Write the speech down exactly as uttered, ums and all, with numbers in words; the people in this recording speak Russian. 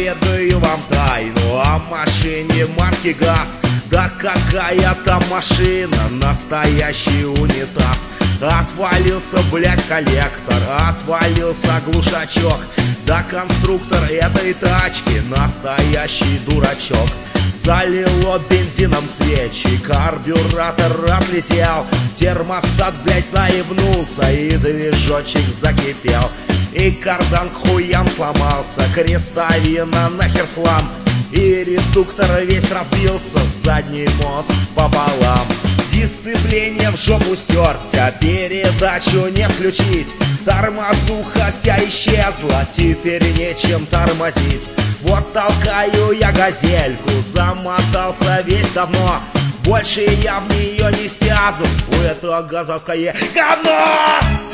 Поведаю вам тайну о машине марки ГАЗ. Да какая там машина, настоящий унитаз. Отвалился, блядь, коллектор, отвалился глушачок. Да конструктор этой тачки настоящий дурачок. Залило бензином свечи, карбюратор отлетел, термостат, блядь, наебнулся, и движочек закипел. И кардан к хуям сломался, крестовина нахер хлам, и редуктор весь разбился, задний мост пополам. Дисциплине в жопу стерся, передачу не включить, тормозуха вся исчезла, теперь нечем тормозить. Вот толкаю я газельку, замотался весь давно, больше я в нее не сяду, у этого газовское говно!